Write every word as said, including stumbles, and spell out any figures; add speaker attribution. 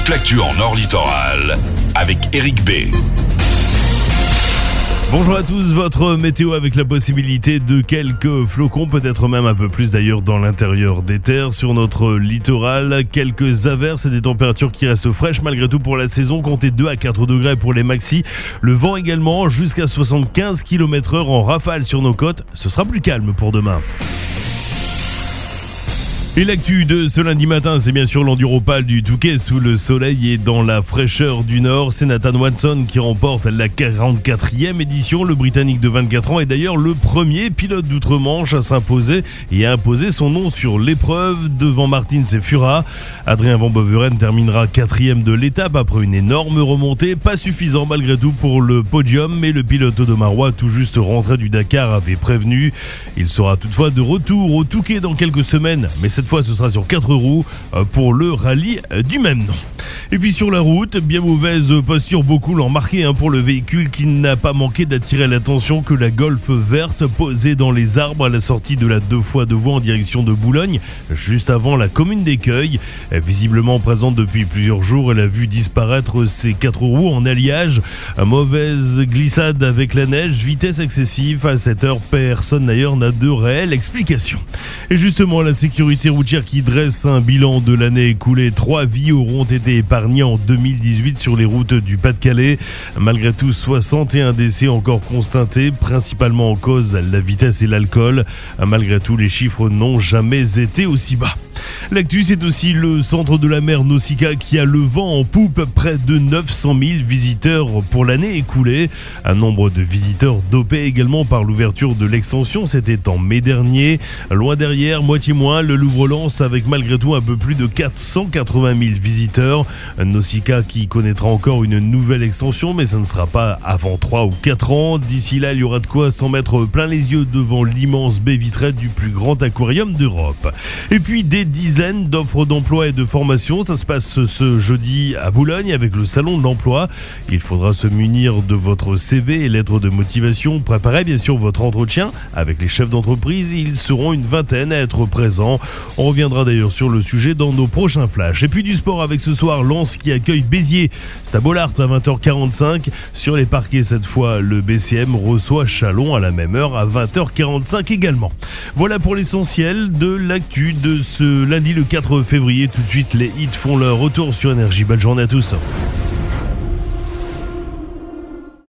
Speaker 1: toute l'actu en Nord Littoral avec Eric B.
Speaker 2: Bonjour à tous, votre météo avec la possibilité de quelques flocons, peut-être même un peu plus d'ailleurs dans l'intérieur des terres. Sur notre littoral, quelques averses et des températures qui restent fraîches malgré tout pour la saison. Comptez deux à quatre degrés pour les maxis. Le vent également jusqu'à soixante-quinze kilomètres heure en rafale sur nos côtes. Ce sera plus calme pour demain. Et l'actu de ce lundi matin, c'est bien sûr l'enduropale du Touquet sous le soleil et dans la fraîcheur du Nord. C'est Nathan Watson qui remporte la quarante-quatrième édition. Le Britannique de vingt-quatre ans est d'ailleurs le premier pilote d'outre-Manche à s'imposer et à imposer son nom sur l'épreuve devant Martins et Fura. Adrien Van Beveren terminera quatrième de l'étape après une énorme remontée. Pas suffisant malgré tout pour le podium, mais le pilote audomarois tout juste rentré du Dakar avait prévenu. Il sera toutefois de retour au Touquet dans quelques semaines, mais cette fois ce sera sur quatre roues pour le rallye du même nom. Et puis sur la route, bien mauvaise posture, beaucoup l'ont remarqué hein, pour le véhicule qui n'a pas manqué d'attirer l'attention que la Golf verte posée dans les arbres à la sortie de la deux fois deux voies en direction de Boulogne, juste avant la commune d'Écueil. Visiblement présente depuis plusieurs jours, elle a vu disparaître ses quatre roues en alliage. Mauvaise glissade avec la neige, vitesse excessive à cette heure, personne d'ailleurs n'a de réelle explication. Et justement, la sécurité routière qui dresse un bilan de l'année écoulée, trois vies auront été épargnées en deux mille dix-huit sur les routes du Pas-de-Calais. Malgré tout, soixante et un décès encore constatés, principalement en cause la vitesse et l'alcool. Malgré tout, les chiffres n'ont jamais été aussi bas. L'actu, c'est aussi le centre de la mer Nausicaa qui a le vent en poupe, près de neuf cent mille visiteurs pour l'année écoulée. Un nombre de visiteurs dopé également par l'ouverture de l'extension, c'était en mai dernier. Loin derrière, moitié moins, le Louvre-Lens avec malgré tout un peu plus de quatre cent quatre-vingt mille visiteurs. Nausicaa qui connaîtra encore une nouvelle extension, mais ça ne sera pas avant trois ou quatre ans. D'ici là, il y aura de quoi s'en mettre plein les yeux devant l'immense baie vitrée du plus grand aquarium d'Europe. Et puis des dizaines d'offres d'emploi et de formation. Ça se passe ce jeudi à Boulogne avec le salon de l'emploi. Il faudra se munir de votre C V et lettre de motivation. Préparez bien sûr votre entretien avec les chefs d'entreprise. Ils seront une vingtaine à être présents. On reviendra d'ailleurs sur le sujet dans nos prochains flashs. Et puis du sport avec ce soir Lens qui accueille Béziers. C'est à Bollaert à vingt heures quarante-cinq. Sur les parquets cette fois, le B C M reçoit Chalon à la même heure à vingt heures quarante-cinq également. Voilà pour l'essentiel de l'actu de ce lundi le quatre février. Tout de suite, les hits font leur retour sur Énergie. Bonne journée à tous.